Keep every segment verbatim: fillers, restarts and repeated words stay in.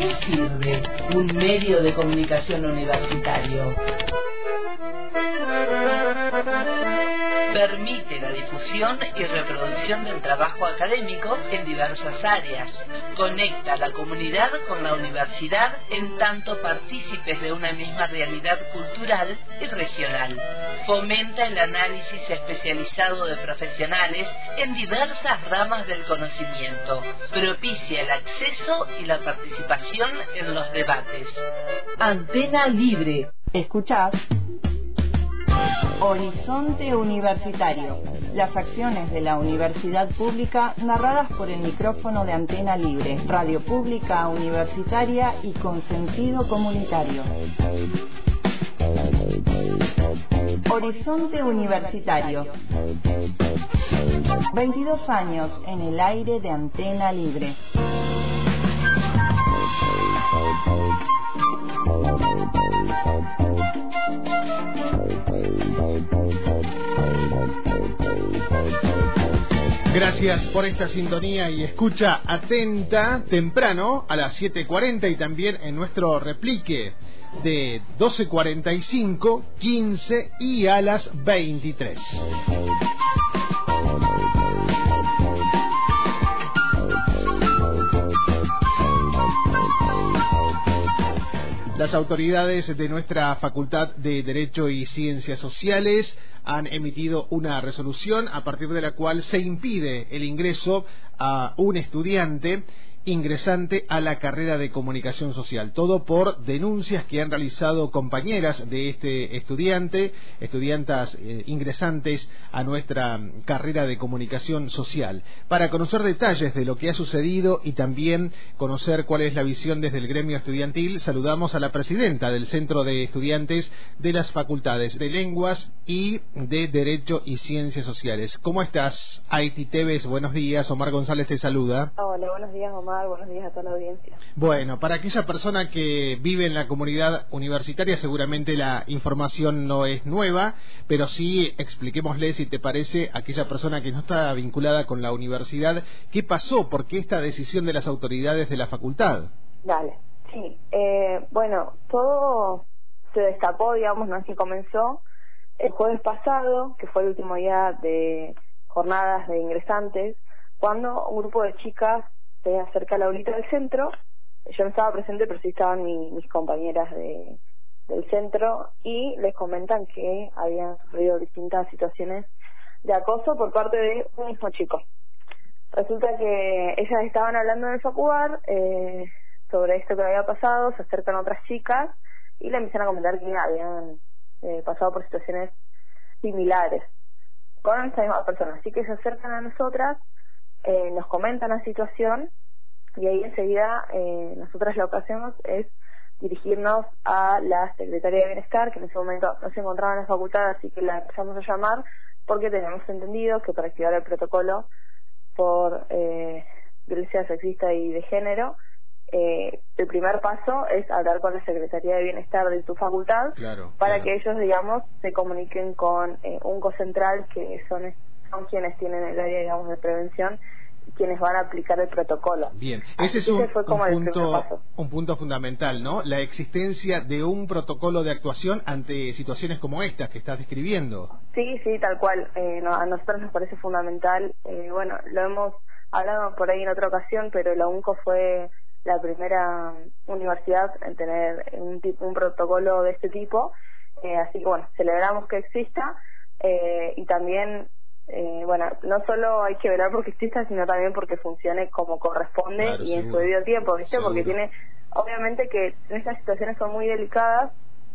qué sirve un medio de comunicación universitario? Permite la difusión y reproducción del trabajo académico en diversas áreas. Conecta a la comunidad con la universidad en tanto partícipes de una misma realidad cultural y regional. Fomenta el análisis especializado de profesionales en diversas ramas del conocimiento. Propicia el acceso y la participación en los debates. Antena Libre. Escuchás Horizonte Universitario, las acciones de la universidad pública narradas por el micrófono de Antena Libre, radio pública universitaria y con sentido comunitario. Horizonte Universitario. veintidós años en el aire de Antena Libre. Gracias por esta sintonía y escucha atenta temprano a las siete cuarenta y también en nuestro replique de doce cuarenta y cinco, quince y a las veintitrés. Las autoridades de nuestra Facultad de Derecho y Ciencias Sociales han emitido una resolución a partir de la cual se impide el ingreso a un estudiante ingresante a la carrera de comunicación social. Todo por denuncias que han realizado compañeras de este estudiante, estudiantas eh, ingresantes a nuestra carrera de comunicación social. Para conocer detalles de lo que ha sucedido y también conocer cuál es la visión desde el gremio estudiantil, saludamos a la presidenta del Centro de Estudiantes de las Facultades de Lenguas y de Derecho y Ciencias Sociales. ¿Cómo estás, Aiti Tevez? Buenos días. Omar González te saluda. Hola, buenos días, Omar. Buenos días a toda la audiencia. Bueno, para aquella persona que vive en la comunidad universitaria, seguramente la información no es nueva, pero sí expliquémosle, si te parece, a aquella persona que no está vinculada con la universidad, ¿qué pasó? ¿Por qué esta decisión de las autoridades de la facultad? Dale, sí. Eh, bueno, todo se destapó, digamos, no es que comenzó el jueves pasado, que fue el último día de jornadas de ingresantes, cuando un grupo de chicas se acerca a la aulita del centro. Yo no estaba presente, pero sí estaban mi, mis compañeras de, del centro, y les comentan que habían sufrido distintas situaciones de acoso por parte de un mismo chico. Resulta que ellas estaban hablando en el Facubar eh, sobre esto que había pasado, se acercan otras chicas y le empiezan a comentar que habían eh, pasado por situaciones similares con esta misma persona. Así que se acercan a nosotras, Eh, nos comentan la situación, y ahí enseguida eh, nosotras lo que hacemos es dirigirnos a la Secretaría de Bienestar, que en ese momento no se encontraba en la facultad, así que la empezamos a llamar porque tenemos entendido que para activar el protocolo por eh, violencia sexista y de género, eh, el primer paso es hablar con la Secretaría de Bienestar de tu facultad, claro, para claro. que ellos, digamos, se comuniquen con eh, un cocentral, que son son quienes tienen el área, digamos, de prevención, y quienes van a aplicar el protocolo. Bien, Así ese es un, ese fue como un, el primer punto, paso. un punto fundamental, ¿no? La existencia de un protocolo de actuación ante situaciones como estas que estás describiendo. Sí, sí, tal cual. Eh, no, a nosotros nos parece fundamental. Eh, bueno, lo hemos hablado por ahí en otra ocasión, pero la UNCO fue la primera universidad en tener un, tipo, un protocolo de este tipo. Eh, así que, bueno, celebramos que exista, eh, y también... Eh, bueno, no solo hay que velar porque exista, sino también porque funcione como corresponde, claro, y seguro. en su debido tiempo, ¿viste? Seguro. Porque tiene, obviamente que estas situaciones son muy delicadas,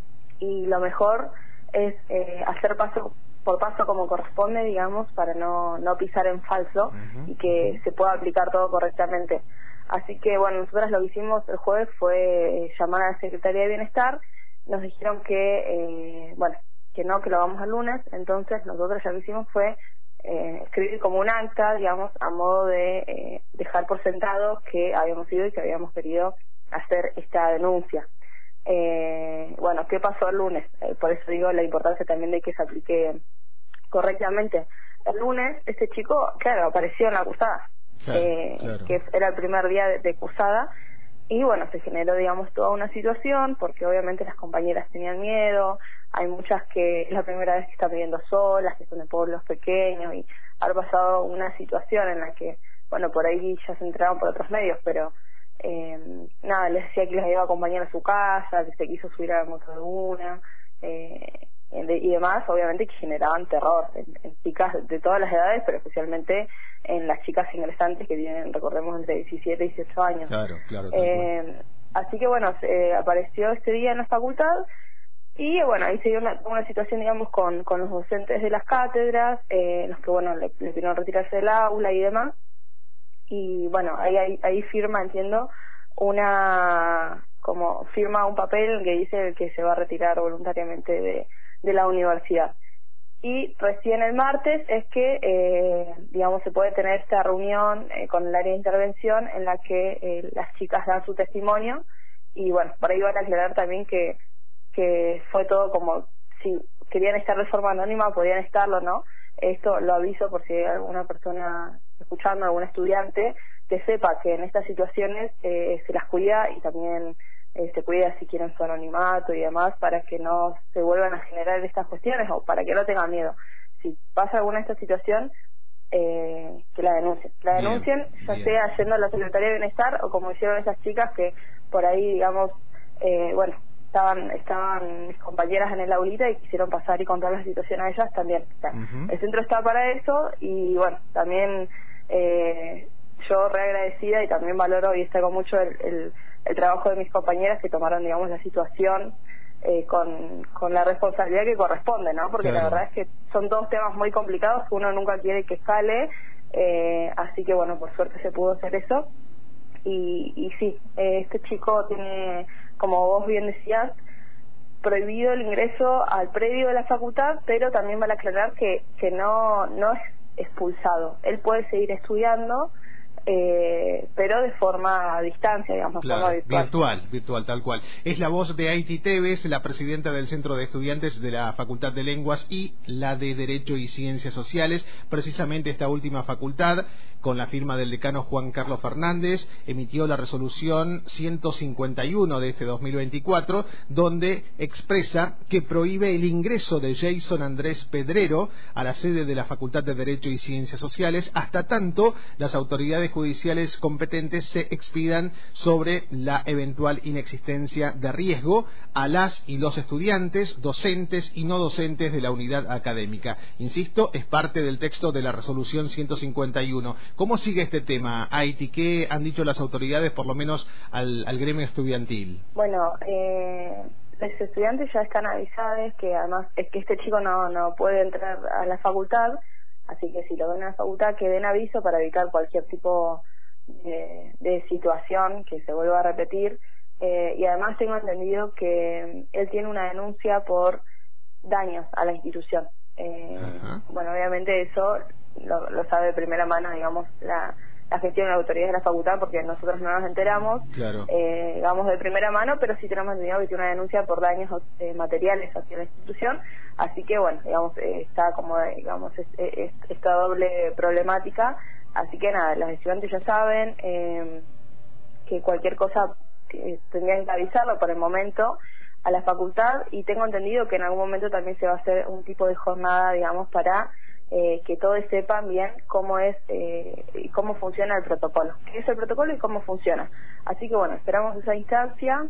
y lo mejor es eh, hacer paso por paso como corresponde, digamos, para no, no pisar en falso, uh-huh, y que uh-huh. se pueda aplicar todo correctamente. Así que, bueno, nosotros lo que hicimos el jueves fue llamar a la Secretaría de Bienestar. Nos dijeron que, eh, bueno, que no, que lo vamos al lunes. Entonces nosotros ya lo que hicimos fue Eh, escribir como un acta, digamos, a modo de eh, dejar por sentado que habíamos ido y que habíamos querido hacer esta denuncia. Eh, bueno, ¿qué pasó el lunes? Eh, por eso digo la importancia también de que se aplique correctamente. El lunes este chico, claro, apareció en la acusada, claro, eh, claro. que era el primer día de, de acusada, Y bueno, se generó, digamos, toda una situación, porque obviamente las compañeras tenían miedo, hay muchas que es la primera vez que están viviendo solas, que son de pueblos pequeños, y ha pasado una situación en la que, bueno, por ahí ya se enteraron por otros medios, pero eh, nada, les decía que les iba a acompañar a su casa, que se quiso subir a la moto de una, eh, y demás, obviamente que generaban terror en, en chicas de todas las edades, pero especialmente en las chicas ingresantes que tienen, recordemos, entre diecisiete y dieciocho años. Claro, claro. Eh, así que bueno, se apareció este día en la facultad y bueno, ahí se dio una, una situación, digamos, con, con los docentes de las cátedras, eh, los que, bueno, le, le pidieron retirarse del aula y demás. Y bueno, ahí, ahí, ahí firma, entiendo, una, como firma un papel que dice que se va a retirar voluntariamente de, de la universidad. Y recién el martes es que, eh, digamos, se puede tener esta reunión eh, con el área de intervención en la que eh, las chicas dan su testimonio. Y bueno, por ahí van a aclarar también que, que fue todo como, si querían estar de forma anónima, podían estarlo, ¿no? Esto lo aviso por si hay alguna persona escuchando, algún estudiante, que sepa que en estas situaciones eh, se las cuida y también eh, se cuida si quieren su anonimato y demás, para que no se vuelvan a generar estas cuestiones o para que no tengan miedo. Si pasa alguna de esta situación, eh, que la denuncien. La Bien, denuncien, ya bien. sea yendo a la Secretaría de Bienestar o como hicieron esas chicas que por ahí, digamos, eh, bueno, estaban estaban mis compañeras en el aulita y quisieron pasar y contar la situación a ellas también. O sea, Uh-huh. el centro está para eso y bueno, también eh, yo re agradecida y también valoro y destaco mucho el, el, el trabajo de mis compañeras que tomaron, digamos, la situación eh, con, con la responsabilidad que corresponde, ¿no? Porque Claro. la verdad es que son dos temas muy complicados que uno nunca quiere que escale, eh, así que bueno, por suerte se pudo hacer eso. Y, y sí, eh, este chico tiene, como vos bien decías, prohibido el ingreso al predio de la facultad, pero también vale aclarar que, que no, no es expulsado. Él puede seguir estudiando, eh, pero de forma a distancia, digamos, de Claro, forma virtual. virtual, virtual, tal cual. Es la voz de Aiti Tevez, la presidenta del Centro de Estudiantes de la Facultad de Lenguas y la de Derecho y Ciencias Sociales. Precisamente esta última facultad, con la firma del decano Juan Carlos Fernández, emitió la resolución ciento cincuenta y uno de este dos mil veinticuatro, donde expresa que prohíbe el ingreso de Jason Andrés Pedrero a la sede de la Facultad de Derecho y Ciencias Sociales, hasta tanto las autoridades judiciales competentes se expidan sobre la eventual inexistencia de riesgo a las y los estudiantes, docentes y no docentes de la unidad académica. Insisto, es parte del texto de la resolución ciento cincuenta y uno. ¿Cómo sigue este tema, Aiti? ¿Qué han dicho las autoridades, por lo menos al, al gremio estudiantil? Bueno, eh, los estudiantes ya están avisados que además es que este chico no, no puede entrar a la facultad, así que si lo ven a la facultad que den aviso para evitar cualquier tipo de, de situación que se vuelva a repetir. Eh, y además tengo entendido que él tiene una denuncia por daños a la institución. Eh, bueno, obviamente eso lo, lo sabe de primera mano, digamos, la, la gestión de la autoridad de la facultad, porque nosotros no nos enteramos, Claro. eh, digamos, de primera mano, pero sí tenemos entendido que tiene una denuncia por daños eh, materiales hacia la institución, así que bueno, digamos, eh, está como, digamos, es, es, esta doble problemática, así que nada, los estudiantes ya saben eh, que cualquier cosa eh, tendrían que avisarlo por el momento a la facultad, y tengo entendido que en algún momento también se va a hacer un tipo de jornada, digamos, para eh, que todos sepan bien cómo es eh, y cómo funciona el protocolo, qué es el protocolo y cómo funciona. Así que bueno, esperamos esa instancia.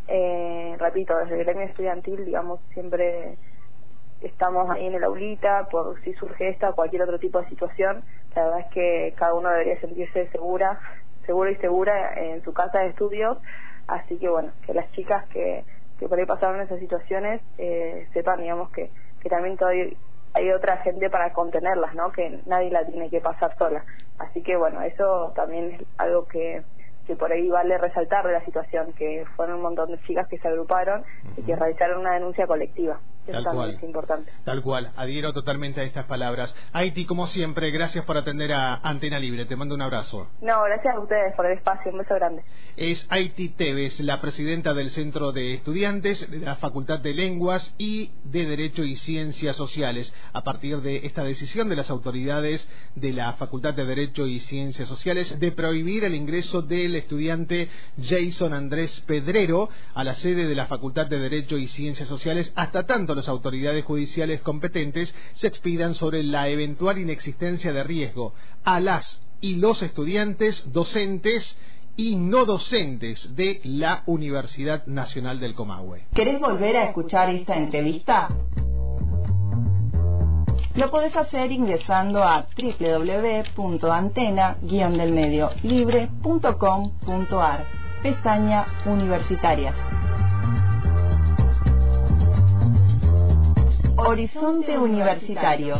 Eh, repito, desde el gremio estudiantil, digamos, siempre estamos ahí en el aulita por si surge esta o cualquier otro tipo de situación. La verdad es que cada uno debería sentirse segura, seguro y segura en su casa de estudios, así que bueno, que las chicas que que por ahí pasaron esas situaciones eh, sepan, digamos, que, que también todavía hay otra gente para contenerlas, ¿no? Que nadie la tiene que pasar sola. Así que bueno, eso también es algo que, que por ahí vale resaltar de la situación, que fueron un montón de chicas que se agruparon y que realizaron una denuncia colectiva. Eso Tal también cual. es importante. Tal cual, adhiero totalmente a estas palabras. Haití, como siempre, gracias por atender a Antena Libre. Te mando un abrazo. No, gracias a ustedes por el espacio. Un beso grande. Es Haití Tevez, la presidenta del Centro de Estudiantes de la Facultad de Lenguas y de Derecho y Ciencias Sociales, a partir de esta decisión de las autoridades de la Facultad de Derecho y Ciencias Sociales de prohibir el ingreso del estudiante Jason Andrés Pedrero a la sede de la Facultad de Derecho y Ciencias Sociales hasta tanto las autoridades judiciales competentes se expidan sobre la eventual inexistencia de riesgo a las y los estudiantes, docentes y no docentes de la Universidad Nacional del Comahue. ¿Querés volver a escuchar esta entrevista? Lo podés hacer ingresando a doble u doble u doble u punto antena guion del medio libre punto com punto a r, pestaña Universitarias. Horizonte Universitario.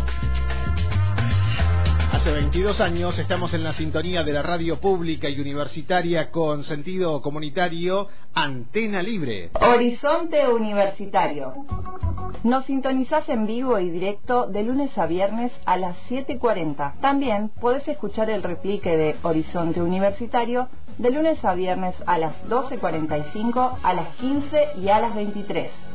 Hace veintidós años estamos en la sintonía de la radio pública y universitaria con sentido comunitario, Antena Libre. Horizonte Universitario. Nos sintonizás en vivo y directo de lunes a viernes a las siete cuarenta. También podés escuchar el replique de Horizonte Universitario de lunes a viernes a las doce cuarenta y cinco, a las quince y a las veintitrés.